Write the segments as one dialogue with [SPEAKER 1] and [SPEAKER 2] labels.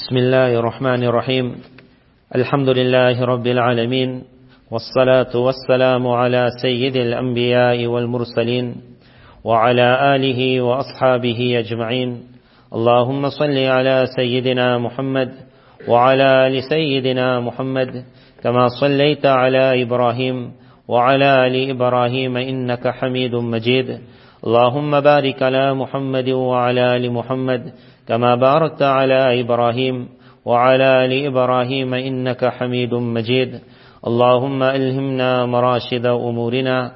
[SPEAKER 1] بسم الله الرحمن الرحيم الحمد لله رب العالمين والصلاة والسلام على سيد الأنبياء والمرسلين وعلى آله وأصحابه أجمعين اللهم صل على سيدنا محمد وعلى آل سيدنا محمد كما صليت على إبراهيم وعلى آل إبراهيم إنك حميد مجيد اللهم بارك على محمد وعلى آل محمد كما باركت على إبراهيم وعلى آل إبراهيم إنك حميد مجيد اللهم ألهمنا مراشد أمورنا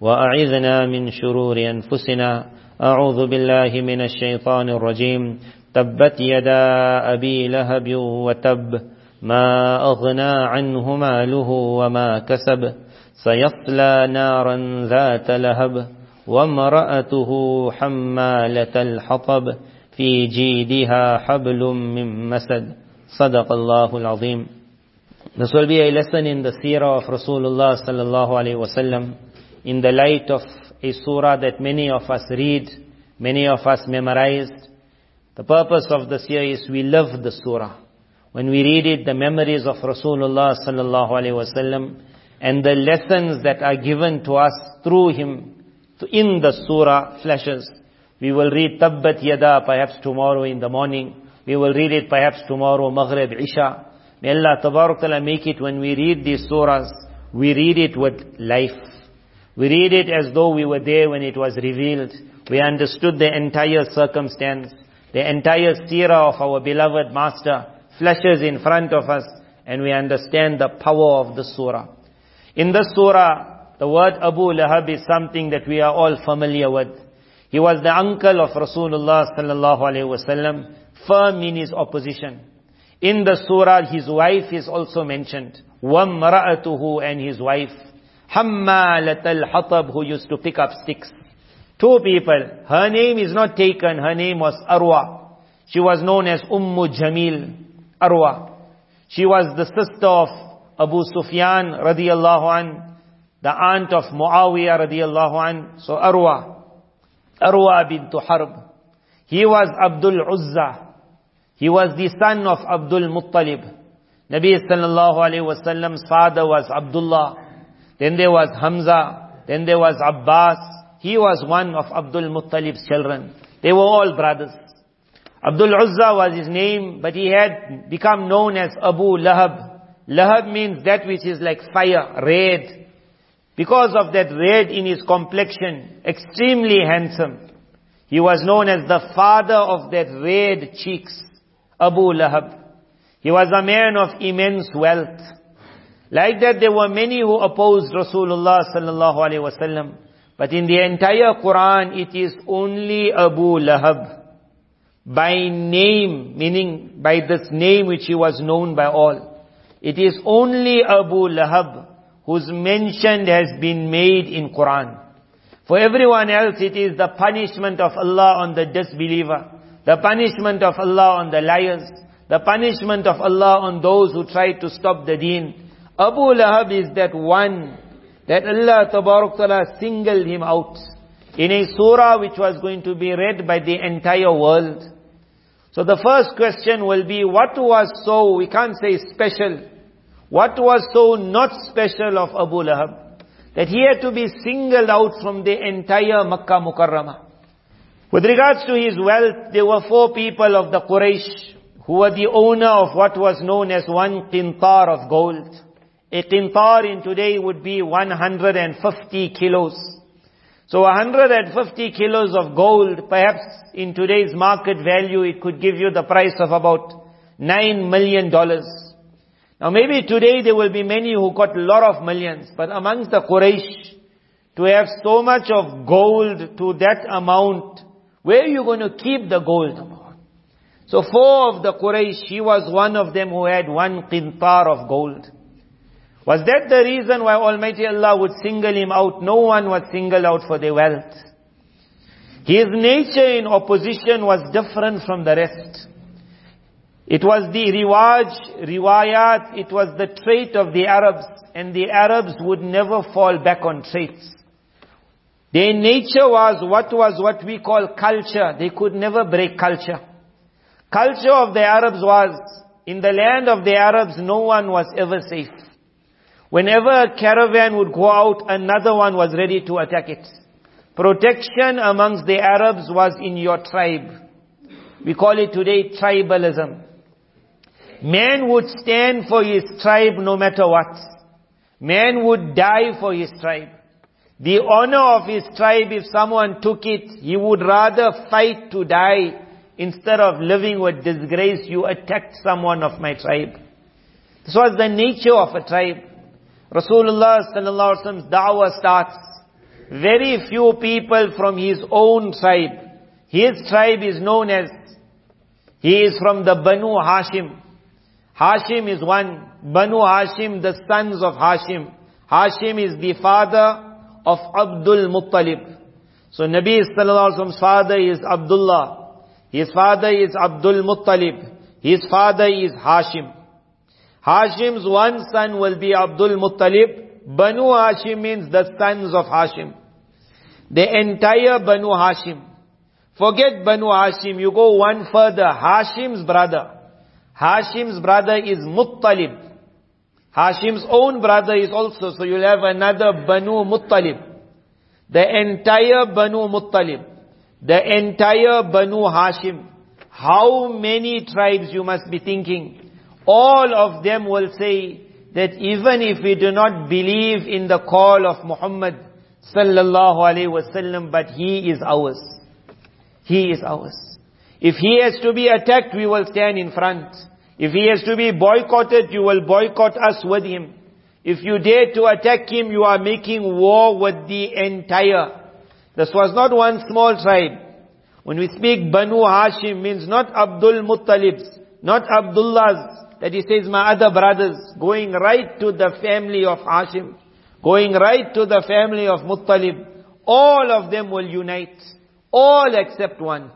[SPEAKER 1] وأعذنا من شرور أنفسنا أعوذ بالله من الشيطان الرجيم تبت يدا أبي لهب وتب ما أغنى عنه ماله وما كسب سيصلى نارا ذات لهب وامرأته حمالة الحطب في جيدها حبل من مسد صدق الله العظيم. This will be a lesson in the seerah of Rasulullah sallallahu alaihi wasallam in the light of a surah that many of us read, many of us memorized. The purpose of this year is we live the surah. When we read it, the memories of Rasulullah sallallahu alaihi wasallam and the lessons that are given to us through him in the surah flashes. We will read Tabbat Yada perhaps tomorrow in the morning. We will read it perhaps tomorrow Maghrib, Isha. May Allah Tabarak Ta'ala make it when we read these surahs, we read it with life. We read it as though we were there when it was revealed. We understood the entire circumstance. The entire seerah of our beloved Master flashes in front of us and we understand the power of the surah. In the surah, the word Abu Lahab is something that we are all familiar with. He was the uncle of Rasulullah sallallahu alaihi wasallam, firm in his opposition. In the surah, his wife is also mentioned. وَامْرَأَتُهُ and his wife. حَمَّالَةَ الْحَطَبْ who used to pick up sticks. Two people. Her name is not taken. Her name was Arwa. She was known as Jamil Arwa. She was the sister of Abu Sufyan radiyallahu an, the aunt of Muawiyah radiyallahu an. So Arwa bint Harb. He was Abdul Uzza. He was the son of Abdul Muttalib. Nabi sallallahu alayhi wasallam's father was Abdullah. Then there was Hamza. Then there was Abbas. He was one of Abdul Muttalib's children. They were all brothers. Abdul Uzza was his name, but he had become known as Abu Lahab. Lahab means that which is like fire, red. Because of that red in his complexion, extremely handsome. He was known as the father of that red cheeks, Abu Lahab. He was a man of immense wealth. Like that, there were many who opposed Rasulullah sallallahu alaihi wasallam. But in the entire Quran, it is only Abu Lahab. By name, meaning by this name which he was known by all. It is only Abu Lahab whose mention has been made in Quran. For everyone else, it is the punishment of Allah on the disbeliever, the punishment of Allah on the liars, the punishment of Allah on those who try to stop the deen. Abu Lahab is that one that Allah Tabarak Ta'ala singled him out in a surah which was going to be read by the entire world. So the first question will be, what was so, we can't say special, what was so not special of Abu Lahab that he had to be singled out from the entire Makkah Mukarramah? With regards to his wealth, there were four people of the Quraysh who were the owner of what was known as one qintar of gold. A qintar in today would be 150 kilos. So 150 kilos of gold, perhaps in today's market value, it could give you the price of about $9 million. Now maybe today there will be many who got a lot of millions, but amongst the Quraysh, to have so much of gold to that amount, where are you going to keep the gold? So four of the Quraysh, he was one of them who had one qintar of gold. Was that the reason why Almighty Allah would single him out? No one was singled out for their wealth. His nature in opposition was different from the rest. It was the riwayat, it was the trait of the Arabs, and the Arabs would never fall back on traits. Their nature was what we call culture. They could never break culture. Culture of the Arabs was, in the land of the Arabs, no one was ever safe. Whenever a caravan would go out, another one was ready to attack it. Protection amongst the Arabs was in your tribe. We call it today tribalism. Man would stand for his tribe no matter what. Man would die for his tribe. The honor of his tribe, if someone took it, he would rather fight to die instead of living with disgrace. You attacked someone of my tribe. This was the nature of a tribe. Rasulullah sallallahu alaihi wasallam's da'wah starts. Very few people from his own tribe. His tribe is known as, he is from the Banu Hashim. Hashim is one. Banu Hashim, the sons of Hashim. Hashim is the father of Abdul Muttalib. So Nabi sallallahu alaihi wasallam's father is Abdullah. His father is Abdul Muttalib. His father is Hashim. Hashim's one son will be Abdul Muttalib. Banu Hashim means the sons of Hashim. The entire Banu Hashim. Forget Banu Hashim, you go one further. Hashim's brother. Hashim's brother is Muttalib. Hashim's own brother is also, so you'll have another Banu Muttalib. The entire Banu Muttalib. The entire Banu Hashim. How many tribes you must be thinking? All of them will say that even if we do not believe in the call of Muhammad sallallahu alaihi wasallam, but he is ours. He is ours. If he has to be attacked, we will stand in front. If he has to be boycotted, you will boycott us with him. If you dare to attack him, you are making war with the entire. This was not one small tribe. When we speak Banu Hashim, means not Abdul Muttalib's, not Abdullah's, that he says my other brothers, going right to the family of Hashim, going right to the family of Muttalib. All of them will unite. All except one.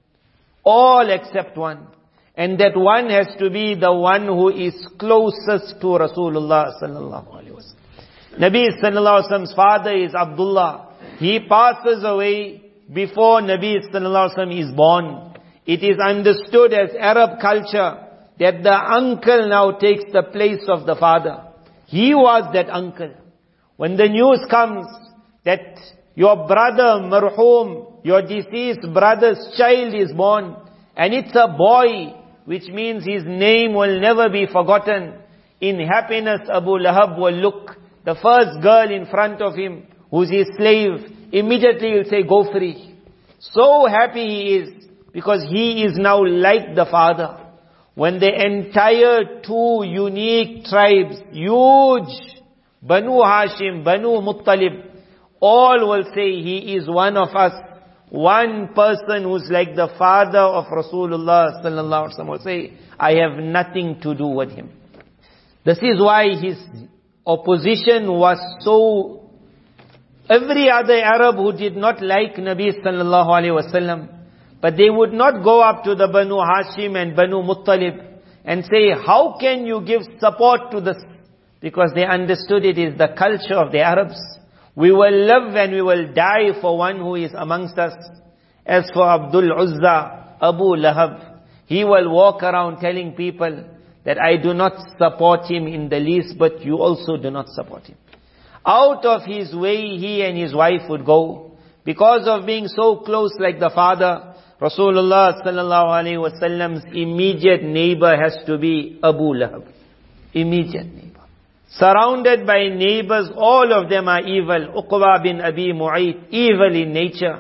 [SPEAKER 1] All except one. And that one has to be the one who is closest to Rasulullah sallallahu alaihi wasallam. Nabi sallallahu alaihi wasallam's father is Abdullah. He passes away before Nabi sallallahu alaihi wasallam is born. It is understood as Arab culture that the uncle now takes the place of the father. He was that uncle. When the news comes that your brother marhum, your deceased brother's child is born, and it's a boy, which means his name will never be forgotten. In happiness, Abu Lahab will look, the first girl in front of him, who's his slave, immediately he'll say, go free. So happy he is, because he is now like the father. When the entire two unique tribes, huge, Banu Hashim, Banu Muttalib, all will say he is one of us. One person who's like the father of Rasulullah sallallahu alaihi wasallam will say, I have nothing to do with him. This is why his opposition was so. Every other Arab who did not like Nabi sallallahu alaihi wasallam, but they would not go up to the Banu Hashim and Banu Muttalib and say, how can you give support to this? Because they understood it is the culture of the Arabs. We will live and we will die for one who is amongst us. As for Abdul Uzza, Abu Lahab, he will walk around telling people that I do not support him in the least, but you also do not support him. Out of his way, he and his wife would go. Because of being so close like the father, Rasulullah sallallahu alaihi wasallam's immediate neighbor has to be Abu Lahab. Immediate neighbor. Surrounded by neighbors, all of them are evil. Uqba bin Abi Mu'ayt, evil in nature.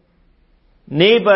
[SPEAKER 1] Neighbor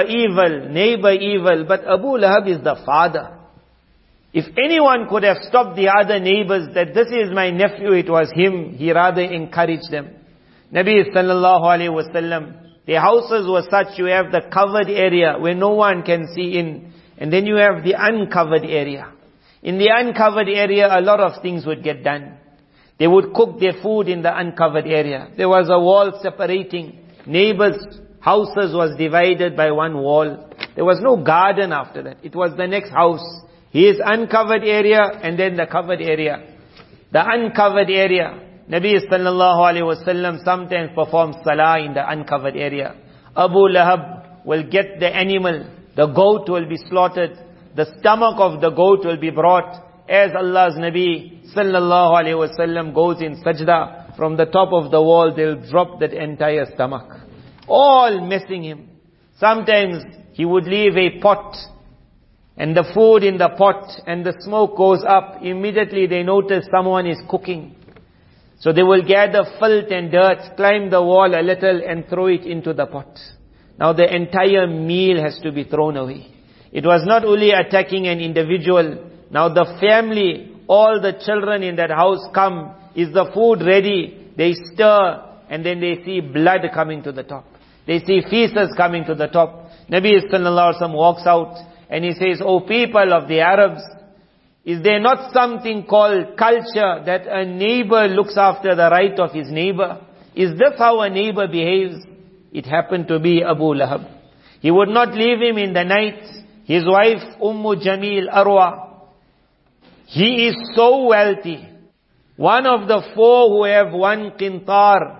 [SPEAKER 1] evil, but Abu Lahab is the father. If anyone could have stopped the other neighbors that this is my nephew, it was him. He rather encouraged them. Nabi sallallahu alaihi wasallam, their houses were such, you have the covered area where no one can see in, and then you have the uncovered area. In the uncovered area, a lot of things would get done. They would cook their food in the uncovered area. There was a wall separating. Neighbors' houses was divided by one wall. There was no garden after that. It was the next house. His uncovered area and then the covered area. The uncovered area. Nabi sallallahu alaihi wasallam sometimes performs salah in the uncovered area. Abu Lahab will get the animal. The goat will be slaughtered.
[SPEAKER 2] the stomach of the goat will be brought, as Allah's Nabi sallallahu alaihi wasallam goes in sajda, from the top of the wall they'll drop that entire stomach, all messing him. Sometimes he would leave a pot, and the food in the pot, and the smoke goes up. Immediately they notice someone is cooking. So they will gather filth and dirt, climb the wall a little and throw it into the pot. Now the entire meal has to be thrown away. It was not only attacking an individual. Now the family, all the children in that house come. Is the food ready? They stir, and then they see blood coming to the top. They see feces coming to the top. Nabi sallallahu alaihi wasallam walks out and he says, "O people of the Arabs, is there not something called culture, that a neighbor looks after the right of his neighbor? Is this how a neighbor behaves?" It happened to be Abu Lahab. He would not leave him in the night. His wife, Jamil Arwa, he is so wealthy. One of the four who have one qintar,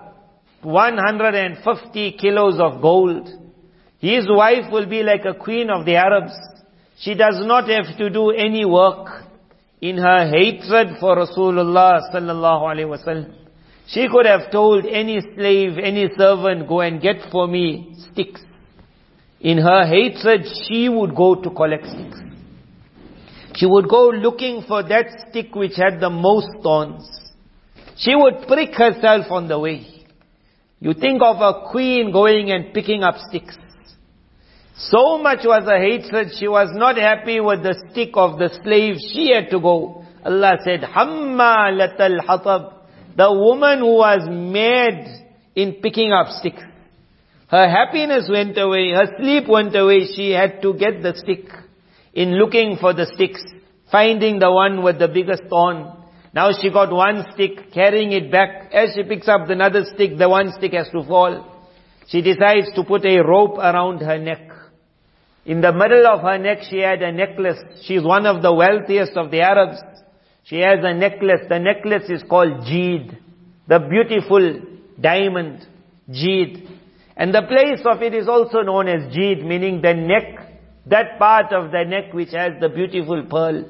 [SPEAKER 2] 150 kilos of gold. His wife will be like a queen of the Arabs. She does not have to do any work. In her hatred for Rasulullah sallallahu alaihi wasallam, she could have told any slave, any servant, go and get for me sticks. In her hatred, she would go to collect sticks. She would go looking for that stick which had the most thorns. She would prick herself on the way. You think of a queen going and picking up sticks. So much was her hatred, she was not happy with the stick of the slave. She had to go. Allah said, Hammalatal Hatab. The woman who was mad in picking up sticks. Her happiness went away, her sleep went away. She had to get the stick. In looking for the sticks, finding the one with the biggest thorn. Now she got one stick, carrying it back. As she picks up another stick, the one stick has to fall. She decides to put a rope around her neck. In the middle of her neck she had a necklace. She is one of the wealthiest of the Arabs. She has a necklace. The necklace is called Jeed. The beautiful diamond. Jeed. And the place of it is also known as Jeed, meaning the neck, that part of the neck which has the beautiful pearl.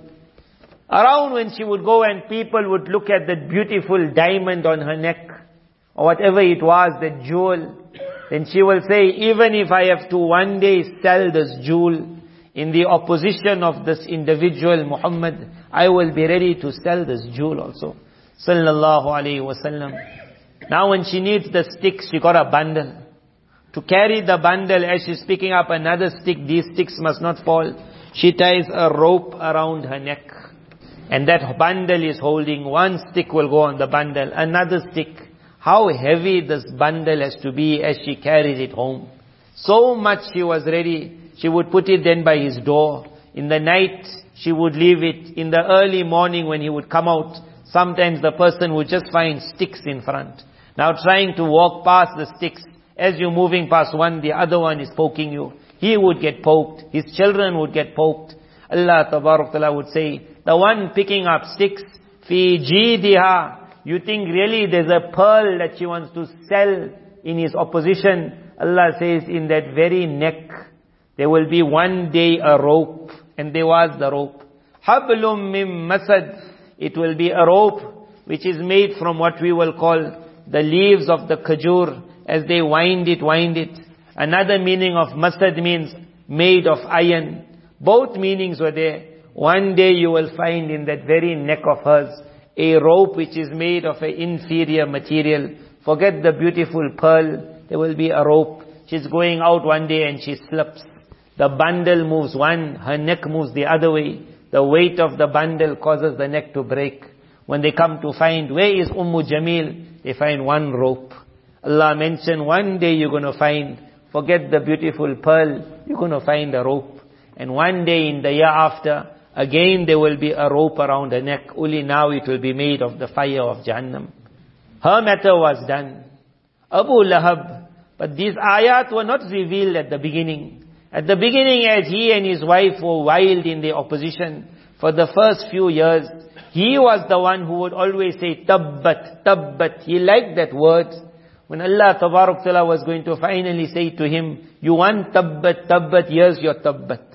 [SPEAKER 2] Around when she would go and people would look at that beautiful diamond on her neck, or whatever it was, that jewel, then she will say, even if I have to one day sell this jewel in the opposition of this individual Muhammad, I will be ready to sell this jewel also. Sallallahu alayhi wasallam. Now when she needs the sticks, she got a bundle. To carry the bundle, as she's picking up another stick, these sticks must not fall. She ties a rope around her neck. And that bundle is holding, one stick will go on the bundle, another stick. How heavy this bundle has to be as she carries it home. So much she was ready. She would put it then by his door. In the night, she would leave it. In the early morning when he would come out, sometimes the person would just find sticks in front. Now trying to walk past the sticks. As you're moving past one, the other one is poking you. He would get poked. His children would get poked. Allah Tabarak Ta'ala would say, the one picking up sticks, fi jidiha. You think really there's a pearl that she wants to sell in his opposition? Allah says, in that very neck, there will be one day a rope. And there was the rope. Hablum mim masad. It will be a rope which is made from what we will call the leaves of the khajur. As they wind it. Another meaning of masad means made of iron. Both meanings were there. One day you will find in that very neck of hers a rope which is made of an inferior material. Forget the beautiful pearl. There will be a rope. She's going out one day and she slips. The bundle moves one, her neck moves the other way. The weight of the bundle causes the neck to break. When they come to find, where is Jamil? They find one rope. Allah mentioned one day you're going to find, forget the beautiful pearl, you're going to find a rope. And one day in the year after, again there will be a rope around her neck. Only now it will be made of the fire of Jahannam. Her matter was done. Abu Lahab. But these ayat were not revealed at the beginning. At the beginning, as he and his wife were wild in their opposition, for the first few years, he was the one who would always say, tabbat, tabbat. He liked that word. When Allah Ta'ala was going to finally say to him, you want tabbat, tabbat, here's your tabbat.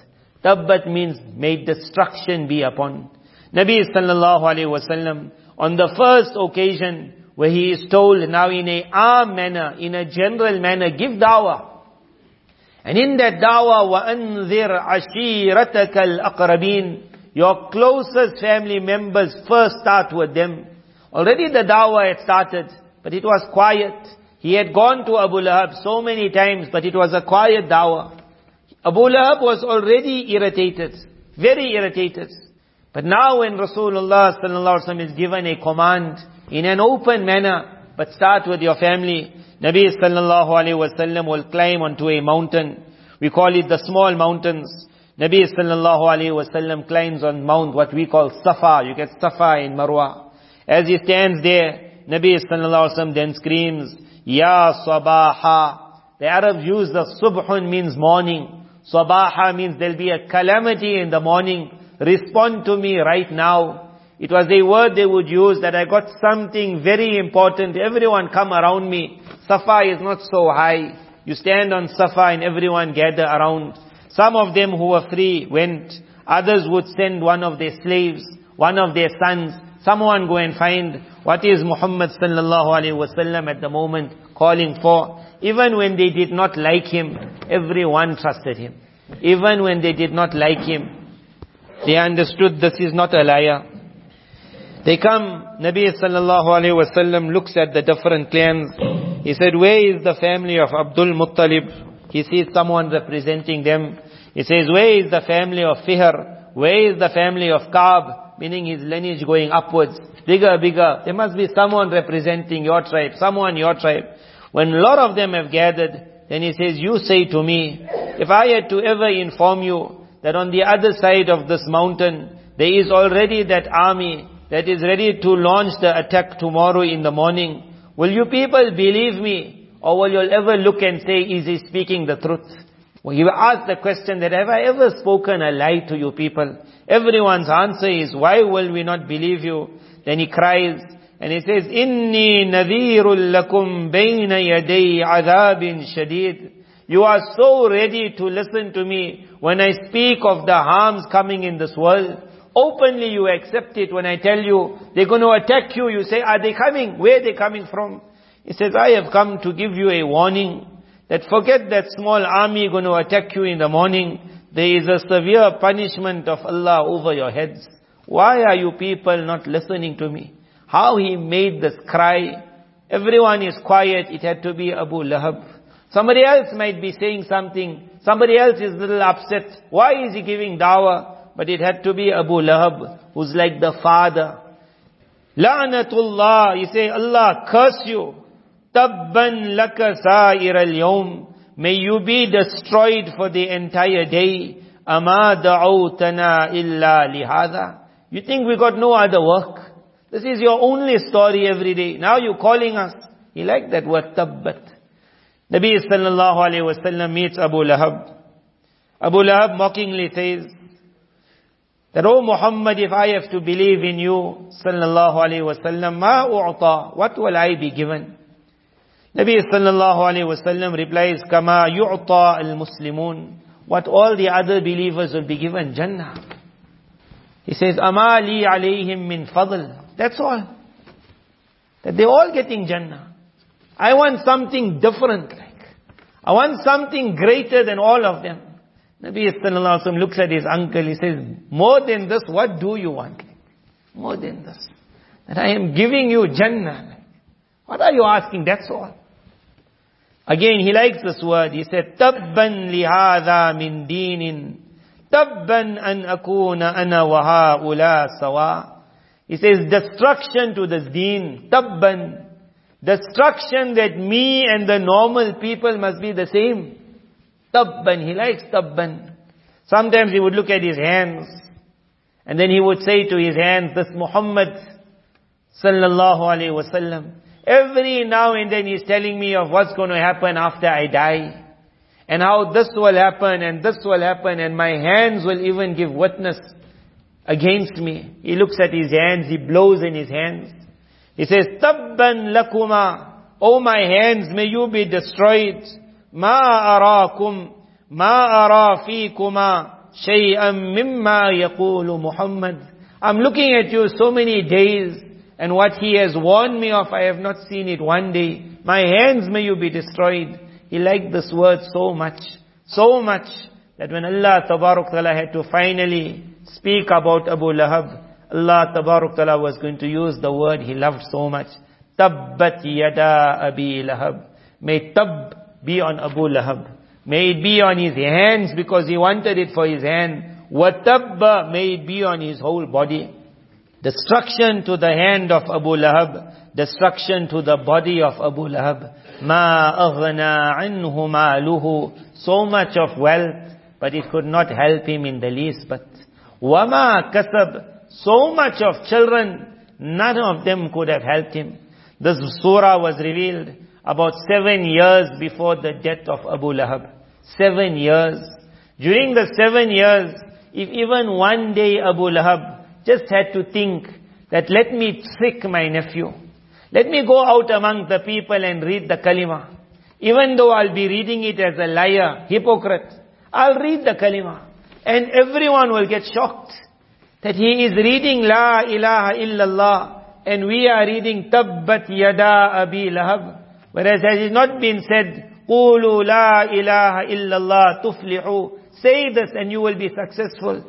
[SPEAKER 2] Tabbat means may destruction be upon. Nabi sallallahu alayhi wasallam, on the first occasion where he is told now in a arm manner, in a general manner, give dawah. And in that dawah, وَأَنذِرْ عَشِيرَتَكَ الْأَقْرَبِينَ, your closest family members, first start with them. Already the dawah had started, but it was quiet. He had gone to Abu Lahab so many times, but it was a quiet dawah. Abu Lahab was already irritated, very irritated. But now when Rasulullah sallallahu alaihi wasallam is given a command in an open manner, but start with your family, Nabi sallallahu alaihi wasallam will climb onto a mountain. We call it the small mountains. Nabi sallallahu alaihi wasallam climbs on mount, what we call Safa. You get Safa in Marwa. As he stands there, Nabi sallallahu alaihi wasallam then screams, Ya Sabaha. The Arabs use the Subhun means morning. Sabaha means there'll be a calamity in the morning. Respond to me right now. It was a word they would use that I got something very important. Everyone come around me. Safa is not so high. You stand on Safa and everyone gather around. Some of them who were free went. Others would send one of their slaves, one of their sons. Someone go and find what is Muhammad sallallahu alaihi wasallam at the moment calling for. Even when they did not like him, everyone trusted him. Even when they did not like him, they understood this is not a liar. They come, Nabi sallallahu alaihi wasallam looks at the different clans. He said, where is the family of Abdul Muttalib? He sees someone representing them. He says, where is the family of Fihr? Where is the family of Kaab? Meaning his lineage going upwards. Bigger, bigger. There must be someone representing your tribe, someone your tribe. When a lot of them have gathered, then he says, you say to me, if I had to ever inform you that on the other side of this mountain, there is already that army that is ready to launch the attack tomorrow in the morning, will you people believe me? Or will you ever look and say, is he speaking the truth? Well, he asked the question that, have I ever spoken a lie to you people? Everyone's answer is, why will we not believe you? Then he cries, and he says, Inni nadhirul lakum bayna yaday adhabin shadid. You are so ready to listen to me when I speak of the harms coming in this world. Openly you accept it when I tell you they're going to attack you. You say, are they coming? Where are they coming from? He says, I have come to give you a warning that forget that small army going to attack you in the morning. There is a severe punishment of Allah over your heads. Why are you people not listening to me? How he made this cry. Everyone is quiet. It had to be Abu Lahab. Somebody else might be saying something. Somebody else is a little upset. Why is he giving dawah? But it had to be Abu Lahab, who's like the father. La'natullah. He say, Allah curse you. Tabban laka sa'ir al-yawm. May you be destroyed for the entire day. Ama da'awtana illa lihada. You think we got no other work? This is your only story every day. Now you're calling us. He liked that word, tabbat. Nabi sallallahu alayhi wasallam meets Abu Lahab. Abu Lahab mockingly says that, oh Muhammad, if I have to believe in you, sallallahu alayhi wasallam, ma u'ta, what will I be given? Nabi sallallahu alayhi wasallam replies, kama yu'ta al-muslimun, what all the other believers will be given, Jannah. He says, ama li alayhim min fadl. That's all. That they're all getting Jannah. I want something different. I want something greater than all of them. Nabi sallallahu alaihi wasallam looks at his uncle. He says, more than this, what do you want? More than this. That I am giving you Jannah. What are you asking? That's all. Again, he likes this word. He said, Tabban lihadha min dinin. Tabban an akuna ana wa ha'ula sawa. He says, destruction to this deen. Tabban. Destruction that me and the normal people must be the same. Tabban. He likes tabban. Sometimes he would look at his hands. And then he would say to his hands, this Muhammad sallallahu alayhi wasallam. Every now and then he's telling me of what's going to happen after I die. And how this will happen and this will happen. And my hands will even give witness against me. He looks at his hands. He blows in his hands. He says, Tabban lakuma. Oh my hands, may you be destroyed. Ma arakum. Ma ara fikuma. شَيْئًا مِمَّا يَقُولُ مُحَمَّدٌ. I'm looking at you so many days, and what he has warned me of, I have not seen it one day. My hands may you be destroyed. He liked this word so much, that when Allah Tabarak Ta'ala had to finally speak about Abu Lahab, Allah Tabarak Ta'ala was going to use the word he loved so much. Tabbat yada Abi Lahab. May Tab be on Abu Lahab. May it be on his hands because he wanted it for his hand. Watabba, may it be on his whole body. Destruction to the hand of Abu Lahab. Destruction to the body of Abu Lahab. Ma aghna anhu maluhu. So much of wealth, but it could not help him in the least. But wama kasab. So much of children, none of them could have helped him. This surah was revealed about 7 years before the death of Abu Lahab. 7 years. During the 7 years, if even one day Abu Lahab just had to think that let me trick my nephew. Let me go out among the people and read the kalima. Even though I'll be reading it as a liar, hypocrite, I'll read the kalima. And everyone will get shocked that he is reading La ilaha illallah and we are reading Tabbat yada Abi Lahab. Whereas has it not been said, Qulu la ilaha illallah tuflihu. Say this and you will be successful.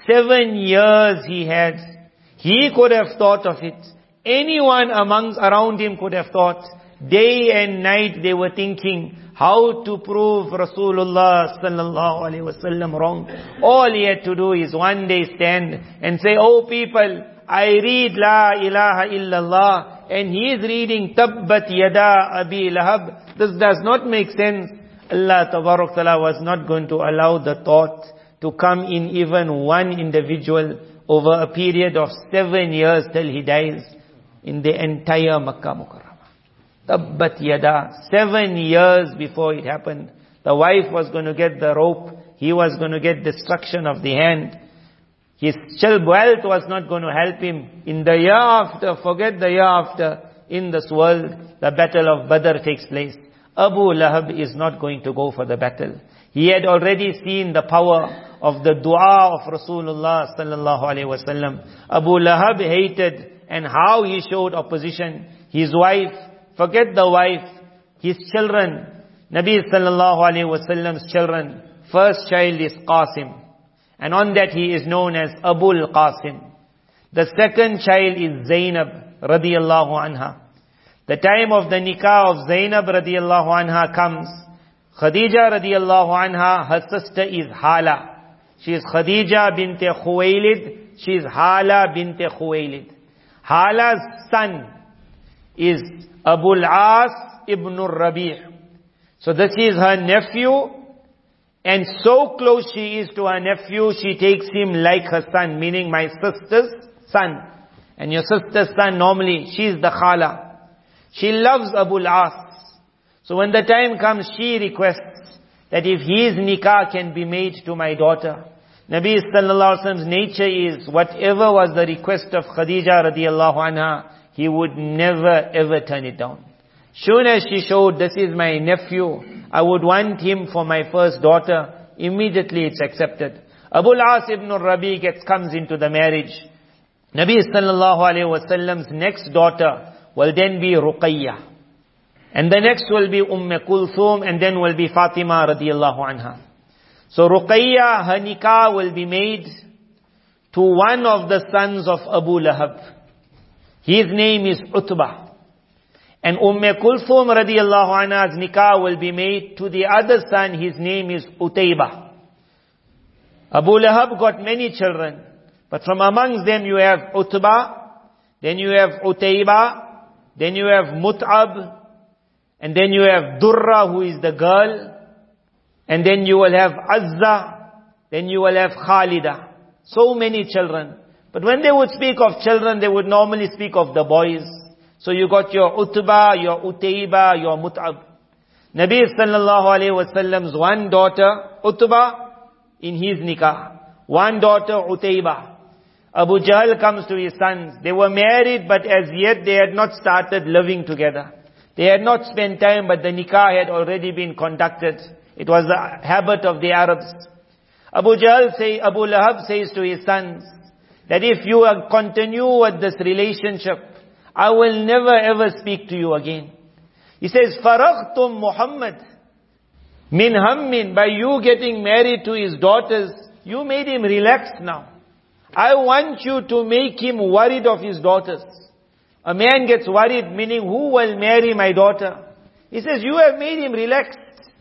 [SPEAKER 2] 7 years he had. He could have thought of it. Anyone around him could have thought. Day and night they were thinking how to prove Rasulullah sallallahu alaihi wasallam wrong. All he had to do is one day stand and say, oh people, I read La ilaha illallah and he is reading Tabbat yada Abi Lahab. This does not make sense. Allah Tabarak Ta'ala was not going to allow the thought to come in even one individual over a period of 7 years till he dies in the entire Makkah Mukarramah. Tabbat yada. 7 years before it happened. The wife was going to get the rope. He was going to get destruction of the hand. His wealth was not going to help him. In the year after, forget the year after, in this world, the battle of Badr takes place. Abu Lahab is not going to go for the battle. He had already seen the power of the dua of Rasulullah sallallahu alaihi wasallam. Abu Lahab hated and how he showed opposition. His wife, forget the wife, his children, Nabi sallallahu alaihi wasallam's children. First child is Qasim. And on that he is known as Abul Qasim. The second child is Zainab radiyallahu anha. The time of the nikah of Zainab radiyallahu anha comes. Khadija radiyallahu anha, her sister is Hala. She is Khadija bint Khuwailid. She is Hala bint Khuwailid. Hala's son is Abul As ibn Rabi'. So this is her nephew. And so close she is to her nephew, she takes him like her son, meaning my sister's son. And your sister's son normally, she is the Khala. She loves Abul As. So when the time comes, she requests that if his nikah can be made to my daughter. Nabi sallallahu alaihi wasallam's nature is, whatever was the request of Khadija radiyallahu anha, he would never ever turn it down. Soon as she showed, this is my nephew, I would want him for my first daughter, immediately it's accepted. Abul As ibn Rabi comes into the marriage. Nabi sallallahu alayhi wasallam's next daughter will then be Ruqayyah. And the next will be Kulthum, and then will be Fatima radiyallahu anha. So Ruqayyah, her nikah will be made to one of the sons of Abu Lahab. His name is Utbah. And Kulthum radiyallahu anha's nikah will be made to the other son, his name is Utaybah. Abu Lahab got many children, but from amongst them you have Utbah, then you have Utaybah, then you have Mut'ab, and then you have Durra, who is the girl, and then you will have Azza, then you will have Khalida. So many children. But when they would speak of children, they would normally speak of the boys. So you got your Utbah, your Utaybah, your Mut'ab. Nabi sallallahu alayhi wasallam's one daughter, Utbah, in his nikah. One daughter, Utaybah. Abu Jahl comes to his sons. They were married, but as yet they had not started living together. They had not spent time, but the nikah had already been conducted. It was the habit of the Arabs. Abu Lahab says to his sons, that if you continue with this relationship, I will never ever speak to you again. He says, Faraghtum Muhammad min hammin, by you getting married to his daughters, you made him relaxed now. I want you to make him worried of his daughters. A man gets worried, meaning who will marry my daughter? He says, you have made him relaxed.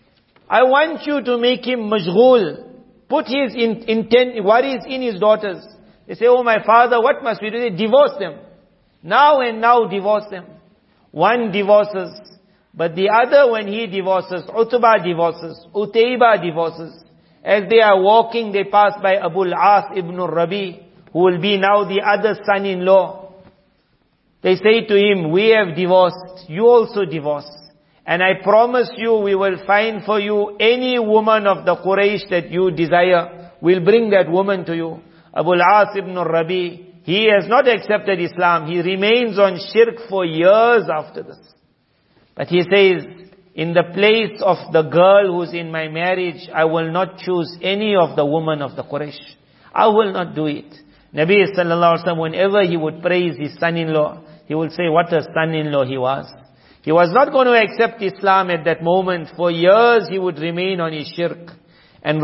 [SPEAKER 2] I want you to make him mashghul. Put his worries in his daughters. They say, oh my father, what must we do? They divorce them. Now and now divorce them. One divorces, but the other, when he divorces, Utbah divorces, Utaybah divorces. As they are walking, they pass by Abu al-As ibn Rabi, who will be now the other son-in-law. They say to him, we have divorced, you also divorce. And I promise you, we will find for you any woman of the Quraysh that you desire. We'll bring that woman to you. Abu al-As ibn Rabi, he has not accepted Islam. He remains on shirk for years after this. But he says, in the place of the girl who's in my marriage, I will not choose any of the women of the Quraysh. I will not do it. Nabi sallallahu alaihi wasallam, whenever he would praise his son-in-law, he would say what a son-in-law he was. He was not going to accept Islam at that moment. For years he would remain on his shirk. And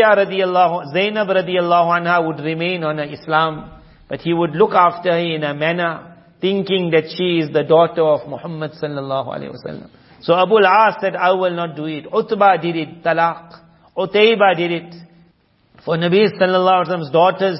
[SPEAKER 2] Zainab radiallahu anha would remain on her Islam. But he would look after her in a manner, thinking that she is the daughter of Muhammad sallallahu alaihi wasallam. So Abu al-As said, I will not do it. Utbah did it, talaq. Utaybah did it. For Nabi sallallahu alaihi wasallam's daughters,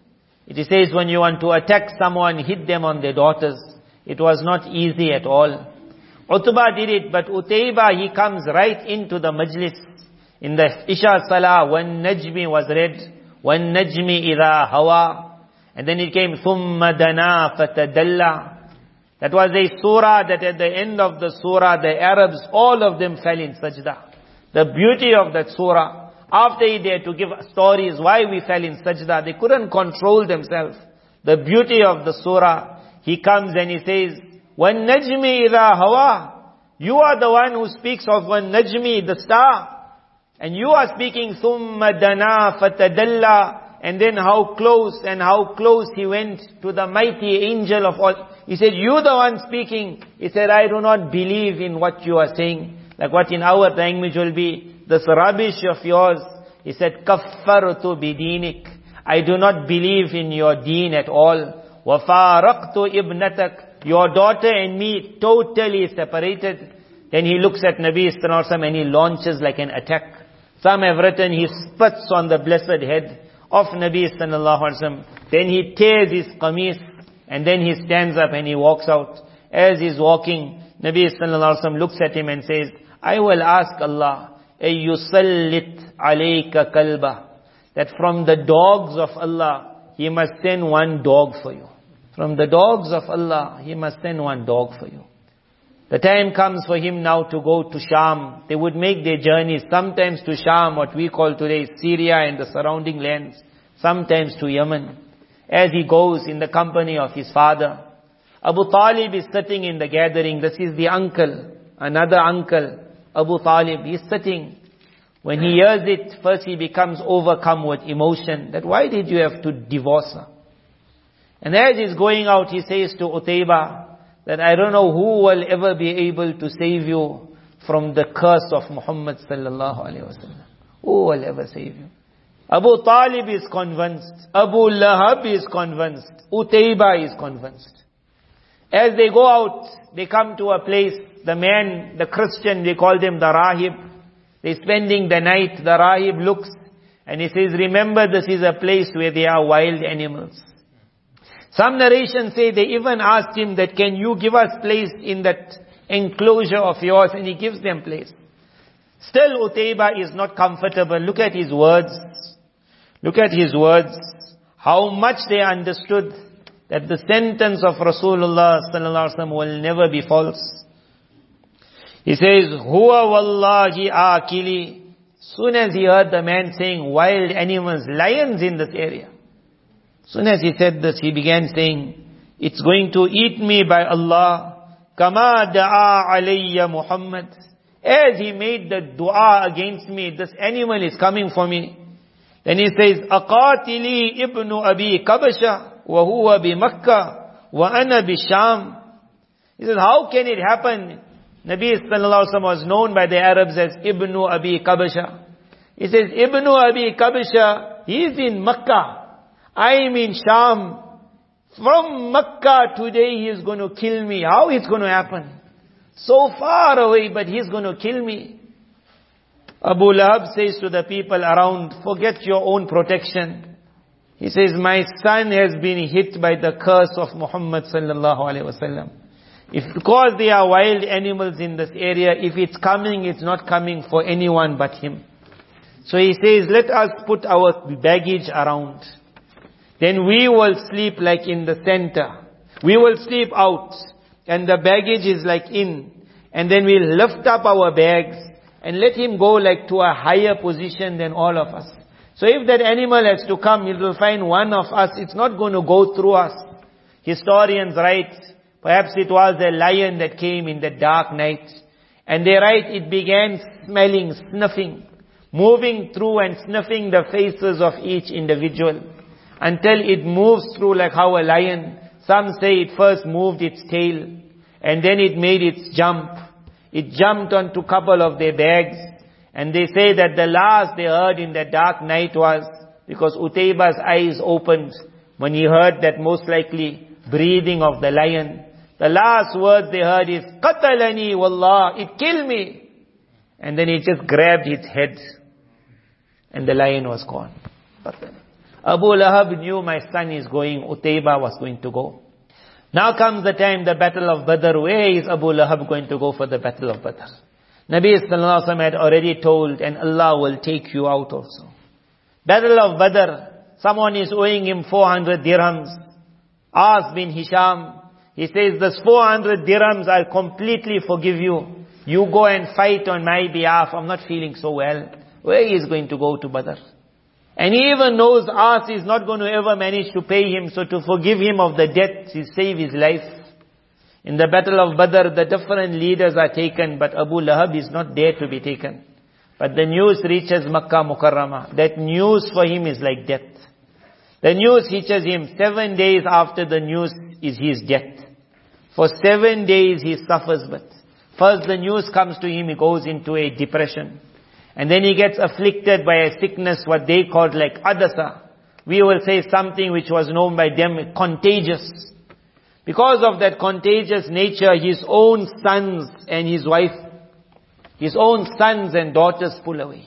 [SPEAKER 2] it says when you want to attack someone, hit them on their daughters. It was not easy at all. Utbah did it, but Utaybah, he comes right into the majlis. In the Isha Salah, when Najmi was read, when Najmi idha hawa, and then it came, ثُمَّ دَنَا فَتَدَلَّى. That was a surah that at the end of the surah, the Arabs, all of them fell in sajda. The beauty of that surah, after they had to give stories why we fell in sajda, they couldn't control themselves. The beauty of the surah, he comes and he says, when Najmi idha hawa, you are the one who speaks of when Najmi, the star, and you are speaking ثُمَّ دَنَا فَتَدَلَّى, and then how close he went to the mighty angel of all. He said, you the one speaking. He said, I do not believe in what you are saying. Like what in our language will be, this rubbish of yours. He said, كَفَّرْتُ بِدِينِكَ. I do not believe in your deen at all. وَفَارَقْتُ إِبْنَتَكَ. Your daughter and me totally separated. Then he looks at Nabi sallallahu alaihi wasallam and he launches like an attack. Some have written he spits on the blessed head of Nabi sallallahu alaihi wasallam. Then he tears his qamis and then he stands up and he walks out. As he's walking, Nabi sallallahu alaihi wasallam looks at him and says, I will ask Allah, ayyusallit alayka kalba, that from the dogs of Allah, He must send one dog for you. From the dogs of Allah, He must send one dog for you. The time comes for him now to go to Sham. They would make their journeys, sometimes to Sham, what we call today Syria and the surrounding lands, sometimes to Yemen. As he goes in the company of his father, Abu Talib is sitting in the gathering. This is the uncle, another uncle, Abu Talib. He is sitting. When he hears it, first he becomes overcome with emotion. That why did you have to divorce her? And as he's going out, he says to Utaybah, that I don't know who will ever be able to save you from the curse of Muhammad sallallahu alaihi wasallam. Who will ever save you? Abu Talib is convinced. Abu Lahab is convinced. Utaybah is convinced. As they go out, they come to a place, the man, the Christian, they call them the Rahib. They're spending the night. The Rahib looks and he says, remember this is a place where there are wild animals. Some narrations say they even asked him that, can you give us place in that enclosure of yours? And he gives them place. Still Utaybah is not comfortable. Look at his words. Look at his words. How much they understood that the sentence of Rasulullah sallallahu alaihi wasallam will never be false. He says, Huwa wallahi akili. Soon as he heard the man saying wild animals, lions in this area. Soon as he said this, he began saying, it's going to eat me by Allah. Kama da'a alayya Muhammad. As he made the dua against me, this animal is coming for me. Then he says, Aqatili ibnu Abi Kabasha, wa huwa bi Makkah, wa ana bi Sham. He says, how can it happen? Nabi sallallahu alaihi wasallam was known by the Arabs as Ibnu Abi Kabasha. He says, Ibnu Abi Kabasha, he is in Makkah. I am in Sham. From Makkah today he is going to kill me. How it's going to happen? So far away, but he's going to kill me. Abu Lahab says to the people around, forget your own protection. He says, my son has been hit by the curse of Muhammad sallallahu alaihi wasallam. Because there are wild animals in this area, if it's coming, it's not coming for anyone but him. So he says, let us put our baggage around. Then we will sleep like in the center. We will sleep out. And the baggage is like in. And then we'll lift up our bags and let him go like to a higher position than all of us. So if that animal has to come, it will find one of us. It's not going to go through us. Historians write, perhaps it was a lion that came in the dark night. And they write, it began smelling, sniffing, moving through and sniffing the faces of each individual until it moves through like how a lion. Some say it first moved its tail and then it made its jump. It jumped onto a couple of their bags. And they say that the last they heard in the dark night was, because Utayba's eyes opened when he heard that most likely breathing of the lion. The last words they heard is, Qatalani wallah, it killed me. And then he just grabbed his head. And the lion was gone. Abu Lahab knew my son is going, Utayba was going to go. Now comes the time, the battle of Badr. Where is Abu Lahab going to go for the battle of Badr? Nabi sallallahu alaihi wasallam had already told, and Allah will take you out also. Battle of Badr. Someone is owing him 400 dirhams. As bin Hisham. He says, this 400 dirhams I'll completely forgive you. You go and fight on my behalf. I'm not feeling so well. Where he is going to go to Badr? And he even knows As is not going to ever manage to pay him. So to forgive him of the debt, he save his life. In the battle of Badr, the different leaders are taken, but Abu Lahab is not there to be taken. But the news reaches Makkah Mukarramah. That news for him is like death. The news reaches him 7 days after the news is his death. For 7 days he suffers with. First the news comes to him, he goes into a depression. And then he gets afflicted by a sickness, what they called like Adasa. We will say something which was known by them, contagious. Because of that contagious nature, his own sons and his wife, his own sons and daughters pull away.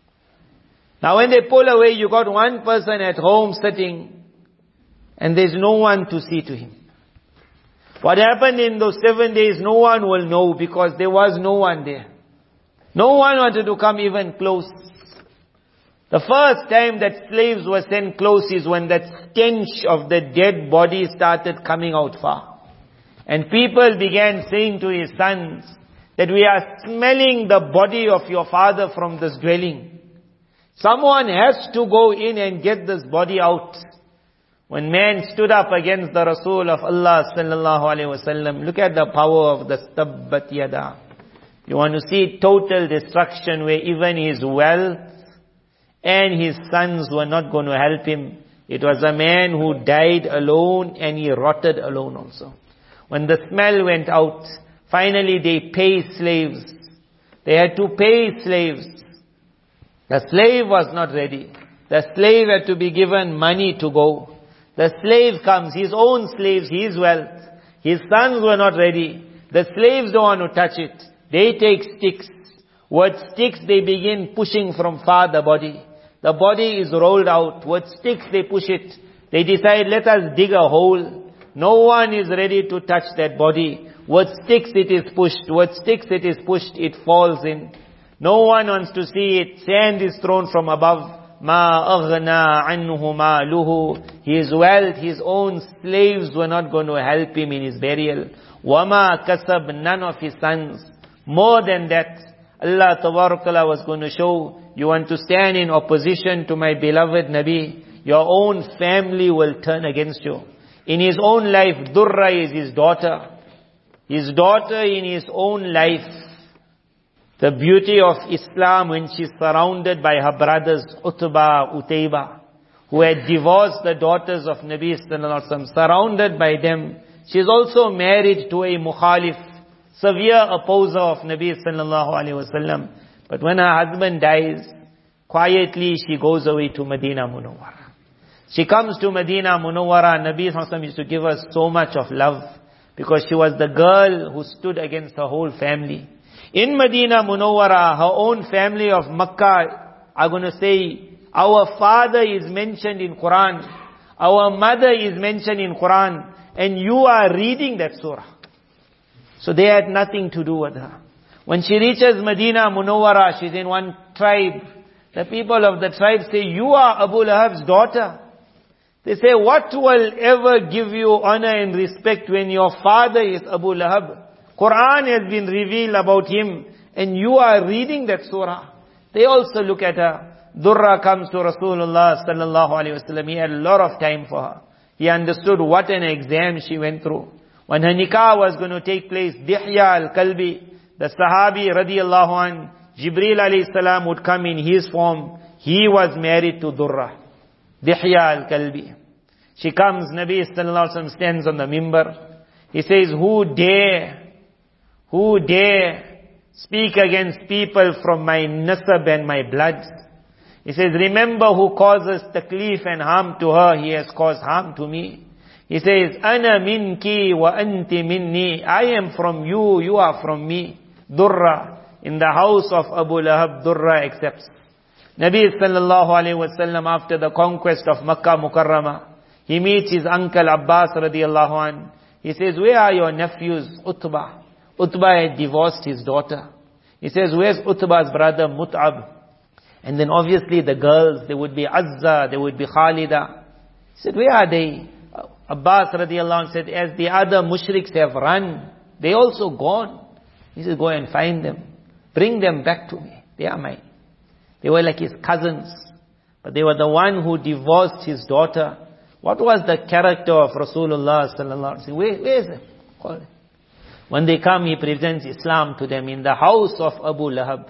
[SPEAKER 2] Now when they pull away, you got one person at home sitting, and there's no one to see to him. What happened in those 7 days, no one will know, because there was no one there. No one wanted to come even close. The first time that slaves were sent close is when that stench of the dead body started coming out far. And people began saying to his sons that we are smelling the body of your father from this dwelling. Someone has to go in and get this body out. When man stood up against the Rasul of Allah sallallahu alaihi wasallam, look at the power of the Tabbat Yada. You want to see total destruction where even his wealth and his sons were not going to help him. It was a man who died alone and he rotted alone also. When the smell went out, finally they paid slaves. They had to pay slaves. The slave was not ready. The slave had to be given money to go. The slave comes, his own slaves, his wealth. His sons were not ready. The slaves don't want to touch it. They take sticks. With sticks they begin pushing from far the body. The body is rolled out. With sticks they push it. They decide, let us dig a hole. No one is ready to touch that body. With sticks it is pushed. With sticks it is pushed. It falls in. No one wants to see it. Sand is thrown from above. Ma aghna anhu maluhu. His wealth, his own slaves were not going to help him in his burial. Wama kasab, none of his sons. More than that, Allah Tabarakala was going to show, you want to stand in opposition to my beloved Nabi, your own family will turn against you. In his own life, Durra is his daughter. His daughter in his own life The beauty of Islam when she's surrounded by her brothers Utbah, Utayba, who had divorced the daughters of Nabi sallallahu alaihi wasallam, surrounded by them. She's also married to a mukhalif, severe opposer of Nabi sallallahu alaihi wasallam. But when her husband dies, quietly she goes away to Medina Munawwara. She comes to Medina Munawwara. Nabi sallallahu alaihi wasallam used to give her so much of love because she was the girl who stood against her whole family. In Medina Munawwara, her own family of Makkah are going to say, our father is mentioned in Quran, our mother is mentioned in Quran, and you are reading that surah. So they had nothing to do with her. When she reaches Medina Munawwara, she's in one tribe. The people of the tribe say, you are Abu Lahab's daughter. They say, what will ever give you honor and respect when your father is Abu Lahab? Quran has been revealed about him, and you are reading that surah. They also look at her. Durra comes to Rasulullah sallallahu alaihi wasallam. He had a lot of time for her. He understood what an exam she went through. When her nikah was going to take place, Dihya al-Kalbi, the Sahabi radiallahu anh, Jibreel alayhi salam would come in his form. He was married to Durra, Dihya al-Kalbi. She comes, Nabi sallallahu alaihi wasallam stands on the mimbar. He says, who dare speak against people from my nasab and my blood? He says, remember who causes taklif and harm to her, he has caused harm to me. He says, Ana minki wa anti minni. I am from you, you are from me. Durra, in the house of Abu Lahab, Durra accepts. Nabi sallallahu alayhi wasallam, after the conquest of Makkah Mukarramah, he meets his uncle Abbas radiallahu anh. He says, where are your nephews? Utbah. Utbah had divorced his daughter. He says, where's Utbah's brother Mut'ab? And then obviously the girls, there would be Azza, there would be Khalida. He said, where are they? Abbas radiallahu anh said, as the other mushriks have run, they also gone. He said, go and find them. Bring them back to me. They are mine. They were like his cousins. But they were the one who divorced his daughter. What was the character of Rasulullah sallallahu alaihi wasallam? Where is it? Call them. When they come, he presents Islam to them in the house of Abu Lahab.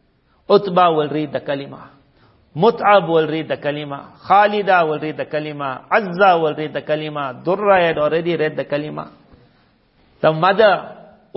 [SPEAKER 2] Utbah will read the kalima. Mut'ab will read the kalima. Khalida will read the kalima. Azza will read the kalima. Durra had already read the kalima. The mother,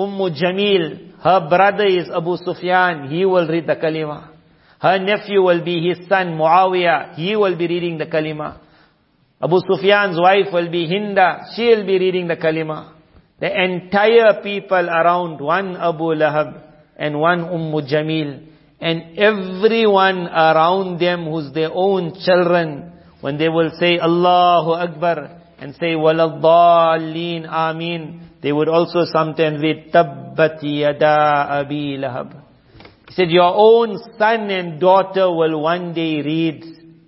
[SPEAKER 2] Jamil, her brother is Abu Sufyan. He will read the kalima. Her nephew will be his son Muawiyah. He will be reading the kalima. Abu Sufyan's wife will be Hinda. She will be reading the kalima. The entire people around one Abu Lahab and one Jamil. And everyone around them who's their own children, when they will say Allahu Akbar and say Waladdallin Ameen, they would also sometimes read Tabbat Yada Abi Lahab. He said, your own son and daughter will one day read.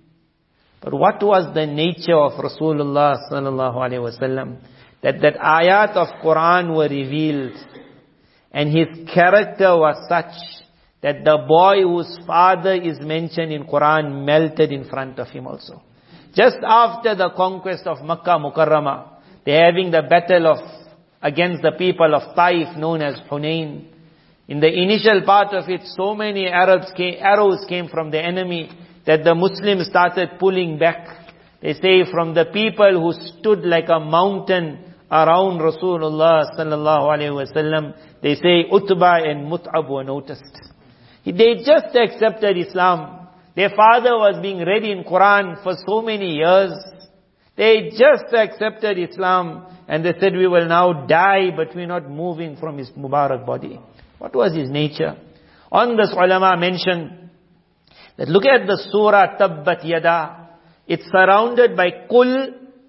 [SPEAKER 2] But what was the nature of Rasulullah sallallahu alaihi wasallam? That ayat of Quran were revealed, and his character was such that the boy whose father is mentioned in Quran melted in front of him also. Just after the conquest of Makkah Mukarramah, they're having the battle against the people of Taif known as Hunain. In the initial part of it, so many arrows came from the enemy that the Muslims started pulling back. They say from the people who stood like a mountain around Rasulullah sallallahu alaihi wasallam, they say Utbah and Mut'ab were noticed. They just accepted Islam. Their father was being read in Quran for so many years. They just accepted Islam and they said, we will now die, but we're not moving from his Mubarak body. What was his nature? On this ulama mentioned that look at the surah Tabbat Yada. It's surrounded by Qul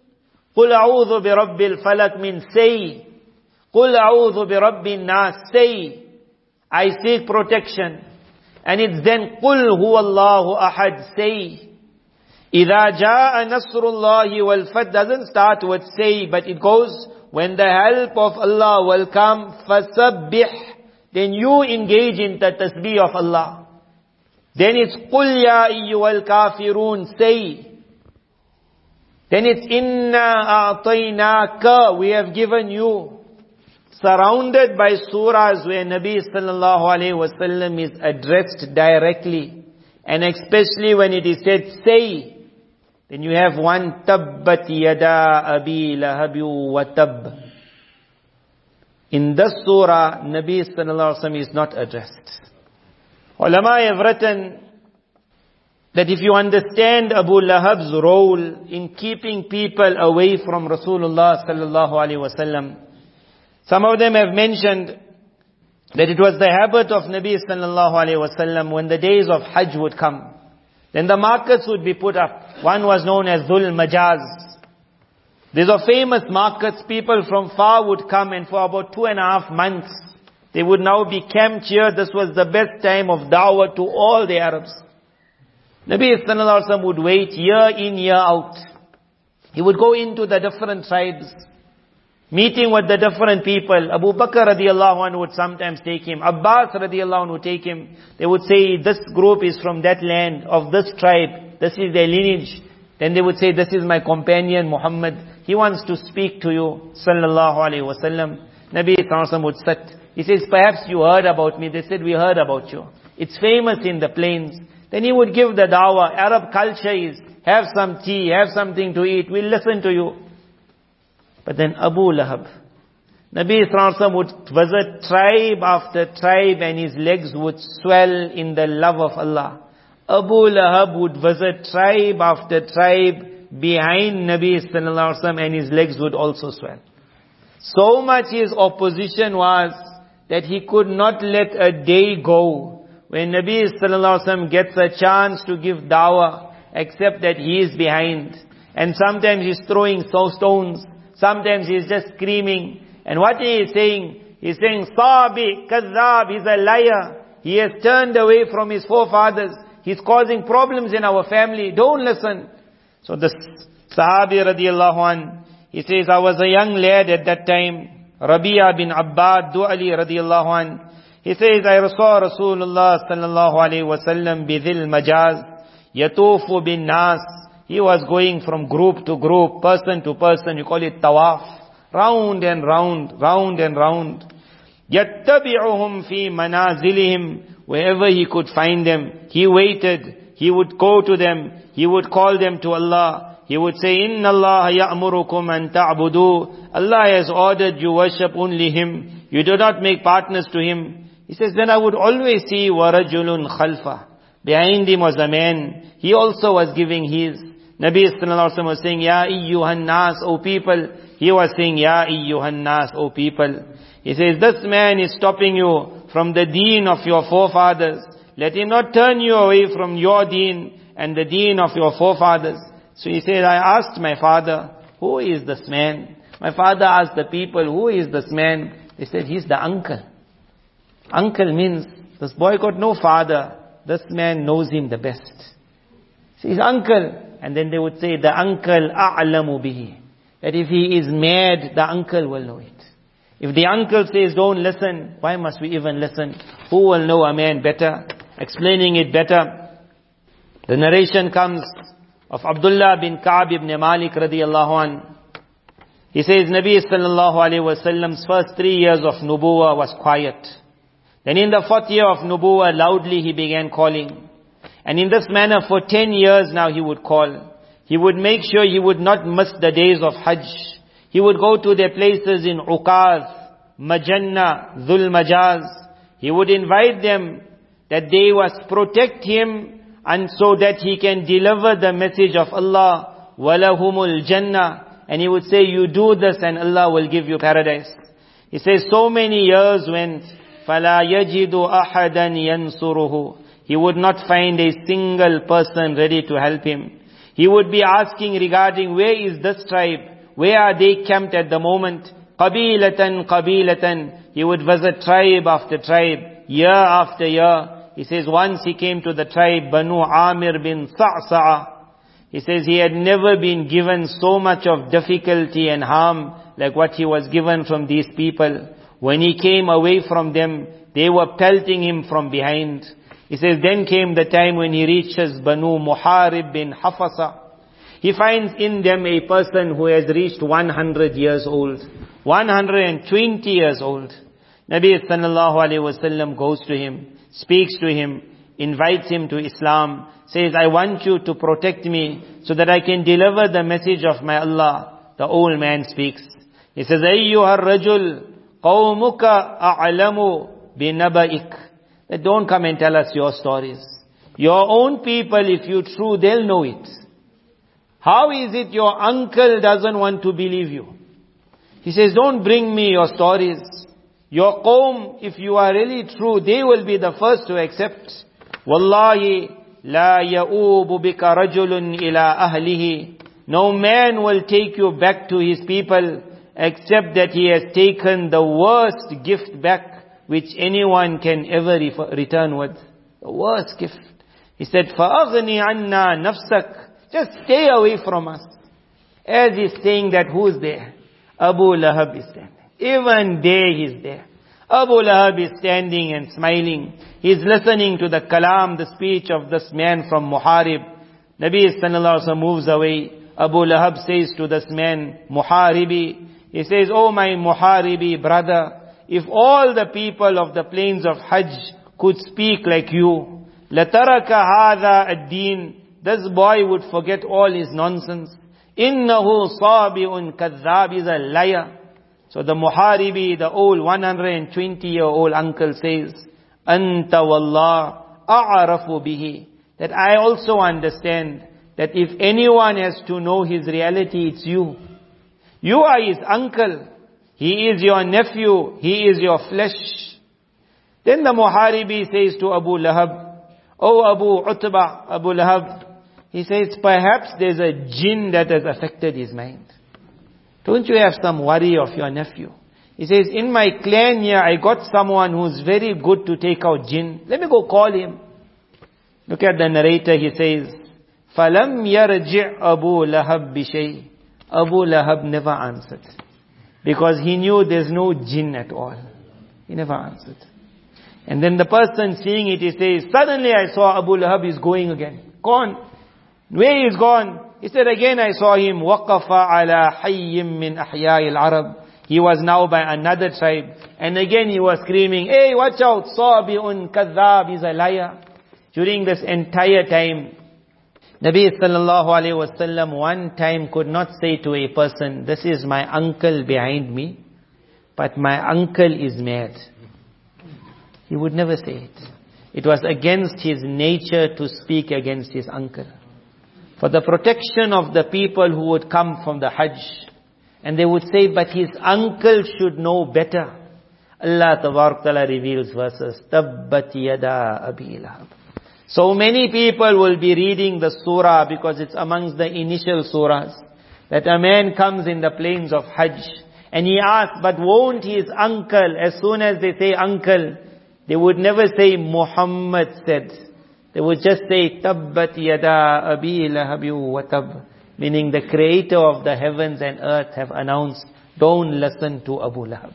[SPEAKER 2] a'udhu bi rabbil falak, means say. Qul a'udhu bi rabbin nas, say. I seek protection. And it's then Qul huwallahu ahad, say. Idha jaa nasrullahi wal fath doesn't start with say, but it goes, when the help of Allah will come, fasabbih, then you engage in the tasbih of Allah. Then it's Qul ya ayyuhal kafirun, say. Then it's Inna a'tainaka, we have given you. surrounded by surahs where Nabi sallallahu alayhi wasallam is addressed directly. And especially when it is said, say, then you have one, tabbat yada abi lahabi wa tab. In this surah, Nabi sallallahu alayhi wasallam is not addressed. Ulama have written that if you understand Abu Lahab's role in keeping people away from Rasulullah sallallahu alaihi wasallam, some of them have mentioned that it was the habit of Nabi sallallahu alaihi wasallam when the days of Hajj would come, then the markets would be put up. One was known as Dhul Majaz. These are famous markets. People from far would come, and for about 2.5 months, they would now be camped here. This was the best time of da'wah to all the Arabs. Nabi sallallahu alaihi wasallam would wait year in, year out. He would go into the different tribes, meeting with the different people. Abu Bakr radiallahu anhu would sometimes take him. Abbas radiallahu anhu would take him. They would say, this group is from that land, of this tribe. This is their lineage. Then they would say, this is my companion Muhammad. He wants to speak to you. Sallallahu alaihi wasallam. Nabi sallallahu alaihi wasallam would sit. He says, perhaps you heard about me. They said, we heard about you. It's famous in the plains. Then he would give the dawah. Arab culture is, have some tea, have something to eat. We'll listen to you. But then Abu Lahab, Nabi sallallahu alaihi wasallam would visit tribe after tribe, and his legs would swell in the love of Allah. Abu Lahab would visit tribe after tribe behind Nabi sallallahu alaihi wasallam, and his legs would also swell. So much his opposition was that he could not let a day go when Nabi sallallahu alaihi wasallam gets a chance to give dawah, except that he is behind. And sometimes he's throwing stones. Sometimes he's just screaming. And what he is saying? He's saying, Sabi, Kazzab, he's a liar. He has turned away from his forefathers. He's causing problems in our family. Don't listen. So the Sahabi radiallahu anh, he says, I was a young lad at that time. Rabi'a bin Abbad Du'ali radiallahu anh. He says, I saw Rasulullah sallallahu alayhi wa sallam bidhil majaz, yatufu bin nas. He was going from group to group, person to person. You call it tawaf. Round and round, round and round. Yattabi'uhum fi manazilihim. Wherever he could find them, he waited. He would go to them. He would call them to Allah. He would say, Inna Allah ya'murukum an ta'budu. Allah has ordered you worship only Him. You do not make partners to Him. He says, then I would always see warajulun khalfa. Behind him was a man. He also was giving his. Nabi sallallahu alaihi wasallam was saying, Ya ayyuhan nas, O people. He was saying, Ya ayyuhan nas, O people. He says, this man is stopping you from the deen of your forefathers. Let him not turn you away from your deen and the deen of your forefathers. So he said, I asked my father, who is this man? My father asked the people, who is this man? They said, he's the uncle. Uncle means, this boy got no father. This man knows him the best. So his uncle. And then they would say, the uncle a'lamu bihi. That if he is mad, the uncle will know it. If the uncle says, don't listen, why must we even listen? Who will know a man better? Explaining it better. The narration comes of Abdullah bin Ka'b ibn Malik radiyallahu anh. He says, Nabi sallallahu alayhi wa sallam's first 3 years of nubuwah was quiet. Then in the 4th year of nubuwah, loudly he began calling. And in this manner for 10 years now he would call. He would make sure he would not miss the days of Hajj. He would go to their places in Uqaz, Majanna, Dhul Majaz. He would invite them that they must protect him, and so that he can deliver the message of Allah. Walahumul Jannah. And he would say, you do this and Allah will give you paradise. He says, so many years went, فَلَا يَجِدُ أَحَدًا يَنْصُرُهُ. He would not find a single person ready to help him. He would be asking regarding, where is this tribe? Where are they camped at the moment? Qabilatan, qabilatan. He would visit tribe after tribe, year after year. He says once he came to the tribe Banu Amir bin Sa'sa'a. He says he had never been given so much of difficulty and harm like what he was given from these people. When he came away from them, they were pelting him from behind. He says then came the time when he reaches Banu Muharib bin Hafasa. He finds in them a person who has reached 100 years old. 120 years old. Nabi sallallahu alayhi wasallam goes to him, speaks to him, invites him to Islam, says, I want you to protect me so that I can deliver the message of my Allah. The old man speaks. He says, Ayyuhar rajul, qawmuka a'lamu binaba'ik. Don't come and tell us your stories. Your own people, if you're true, they'll know it. How is it your uncle doesn't want to believe you? He says, don't bring me your stories. Your qawm, if you are really true, they will be the first to accept. Wallahi, la ya'ubu bika rajulun ila ahlihi. No man will take you back to his people, except that he has taken the worst gift back, which anyone can ever return with. The worst gift. He said, فَأَغْنِ عَنَّا نَفْسَكَ. Just stay away from us. As he's saying that, who's there? Abu Lahab is standing. Even there he's there. Abu Lahab is standing and smiling. He's listening to the kalam, the speech of this man from Muharib. Nabi sallallahu alaihi wasallam moves away. Abu Lahab says to this man, Muharibi, he says, oh my Muharibi brother, if all the people of the plains of Hajj could speak like you, لَتَرَكَ هَذَا الدِّينَ. This boy would forget all his nonsense. إِنَّهُ صَابِعٌ كَذَّابٌ. He's a liar. So the Muharibi, the old 120-year-old uncle says, أَنْتَ وَاللَّهِ أَعْرَفُ بِهِ. That I also understand that if anyone has to know his reality, it's you. You are his uncle. He is your nephew. He is your flesh. Then the Muharibi says to Abu Lahab, oh Abu Utbah, Abu Lahab, he says, perhaps there's a jinn that has affected his mind. Don't you have some worry of your nephew? He says, in my clan here, I got someone who's very good to take out jinn. Let me go call him. Look at the narrator, he says, فَلَمْ يَرْجِعْ أَبُو لَهَبْ بِشَيْءٍ. Abu Lahab never answered. Because he knew there's no jinn at all. He never answered. And then the person seeing it, he says, suddenly I saw Abu Lahab is going again. Gone. Where he is gone? He said, again I saw him, وَقَفَ عَلَى حَيٍّ مِّنْ أَحْيَاءِ الْعَرَبِ. He was now by another tribe. And again he was screaming, hey, watch out, صَابِعٌ كَذَّابٌ. He's a liar. During this entire time, Nabi sallallahu alayhi wasallam one time could not say to a person, this is my uncle behind me, but my uncle is mad. He would never say it. It was against his nature to speak against his uncle. For the protection of the people who would come from the Hajj, and they would say, but his uncle should know better. Allah Tabarak Ta'ala reveals verses, Tabbat yada Abi Lahab. So many people will be reading the surah because it's amongst the initial surahs. That a man comes in the plains of Hajj and he asks, but won't his uncle, as soon as they say uncle, they would never say Muhammad said. They would just say Tabbat yada Abi Lahabi wa tab. Meaning the creator of the heavens and earth have announced, don't listen to Abu Lahab.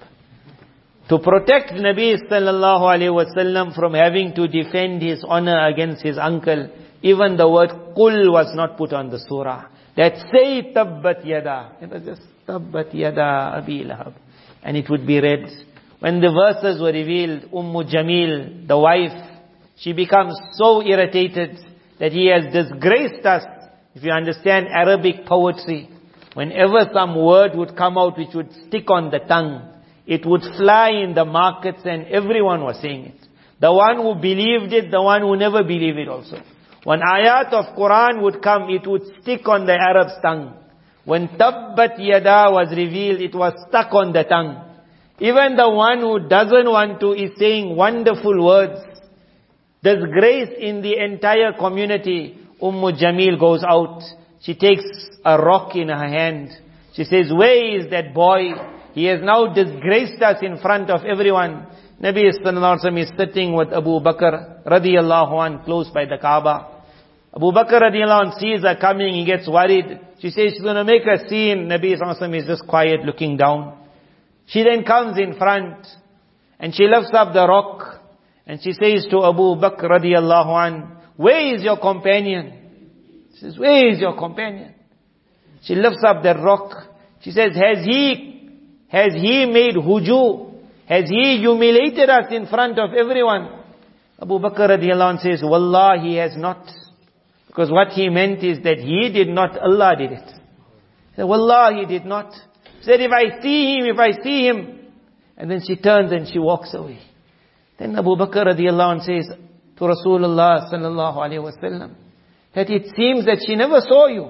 [SPEAKER 2] To protect Nabi sallallahu alayhi wasallam from having to defend his honor against his uncle, even the word Qul was not put on the surah. That say Tabbat yada. It was just Tabbat yada Abi Lahab. And it would be read. When the verses were revealed, Jamil, the wife, she becomes so irritated that he has disgraced us. If you understand Arabic poetry, whenever some word would come out which would stick on the tongue, it would fly in the markets and everyone was saying it. The one who believed it, the one who never believed it also. When ayat of Quran would come, it would stick on the Arab's tongue. When Tabbat Yada was revealed, it was stuck on the tongue. Even the one who doesn't want to is saying wonderful words. There's grace in the entire community. Jamil goes out. She takes a rock in her hand. She says, where is that boy? He has now disgraced us in front of everyone. Nabi sallallahu alaihi wasallam is sitting with Abu Bakr radiyallahu anh close by the Kaaba. Abu Bakr radiyallahu anh sees her coming, he gets worried. She says she's going to make a scene. Nabi sallallahu alaihi wasallam is just quiet looking down. She then comes in front and she lifts up the rock and she says to Abu Bakr radiyallahu anh, where is your companion? She says, where is your companion? She lifts up that rock. She says, has he Has he made huju? Has he humiliated us in front of everyone? Abu Bakr radiallahu anhu says, Wallah, he has not. Because what he meant is that he did not, Allah did it. He said, Wallah, he did not. He said, if I see him. And then she turns and she walks away. Then Abu Bakr radiallahu anhu says to Rasulullah sallallahu alayhi wa sallam, that it seems that she never saw you.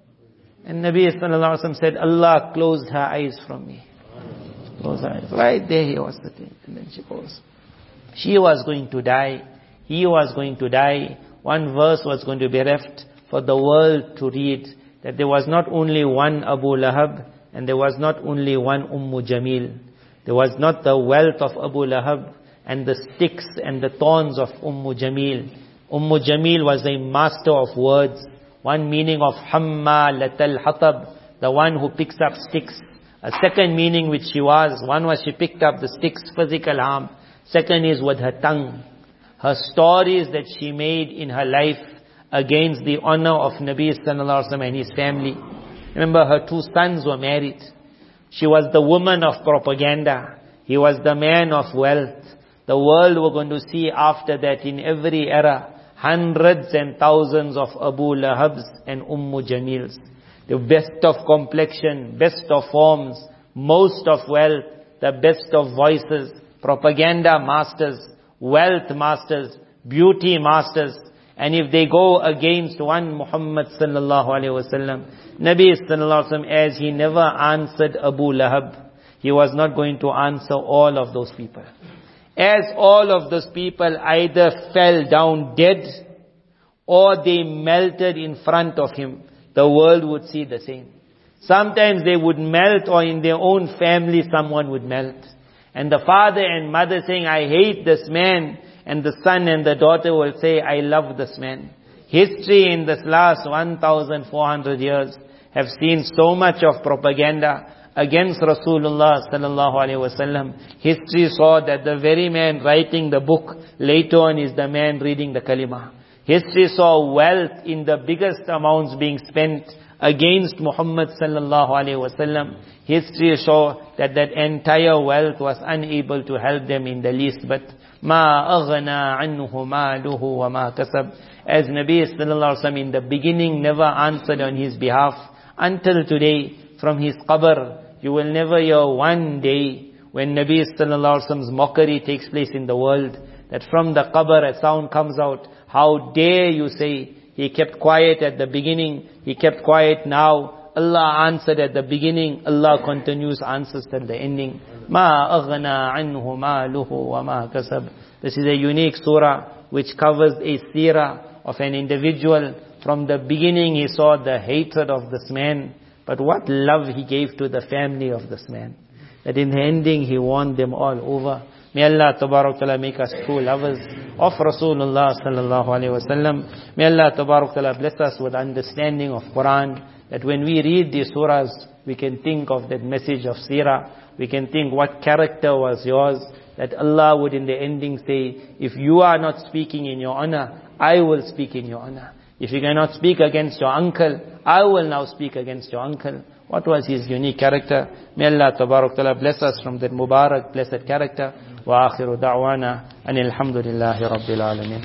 [SPEAKER 2] And Nabi sallallahu alayhi wa sallam said, Allah closed her eyes from me. Closed her eyes. Right there he was sitting. And then she goes. She was going to die. He was going to die. One verse was going to be left for the world to read. That there was not only one Abu Lahab, and there was not only one Jamil. There was not the wealth of Abu Lahab, and the sticks and the thorns of Jamil. Jamil was a master of words. One meaning of Hammalatal Hatab, the one who picks up sticks. A second meaning which she was, one was she picked up the sticks, physical harm. Second is with her tongue. Her stories that she made in her life against the honor of Nabi sallallahu alaihi wasallam and his family. Remember, her two sons were married. She was the woman of propaganda. He was the man of wealth. The world were going to see after that in every era, hundreds and thousands of Abu Lahabs and Jamils. The best of complexion, best of forms, most of wealth, the best of voices, propaganda masters, wealth masters, beauty masters. And if they go against one Muhammad sallallahu alaihi wasallam, Nabi sallallahu alaihi wasallam, as he never answered Abu Lahab, he was not going to answer all of those people. As all of those people either fell down dead or they melted in front of him, the world would see the same. Sometimes they would melt, or in their own family someone would melt. And the father and mother saying, I hate this man. And the son and the daughter will say, I love this man. History in this last 1,400 years have seen so much of propaganda against Rasulullah sallallahu alaihi wasallam. History saw that the very man writing the book later on is the man reading the kalimah. History saw wealth in the biggest amounts being spent against Muhammad sallallahu alaihi wasallam. History saw that entire wealth was unable to help them in the least bit. Ma aghna anhu maluhu wa ma kasab. As Nabi sallallahu alaihi wasallam in the beginning never answered on his behalf, until today, from his qabr, you will never hear one day when Nabi sallallahu alaihi wasallam's mockery takes place in the world, that from the qabr a sound comes out, how dare you say, he kept quiet at the beginning, he kept quiet now. Allah answered at the beginning, Allah continues answers till the ending. Ma aghna anhu maluhu wa ma kasab. This is a unique surah which covers a seerah of an individual. From the beginning he saw the hatred of this man, but what love he gave to the family of this man, that in the ending he won them all over. May Allah Tabarak Ta'ala make us true lovers of Rasulullah sallallahu alaihi wasallam. May Allah Tabarak Ta'ala bless us with understanding of Quran, that when we read these surahs, we can think of that message of seerah. We can think what character was yours, that Allah would in the ending say, if you are not speaking in your honor, I will speak in your honor. If you cannot speak against your uncle, I will now speak against your uncle. What was his unique character? May Allah Tabarak Ta'ala bless us from that Mubarak, blessed character. Wa akhiru da'wana anil hamdulillahi rabbil alameen.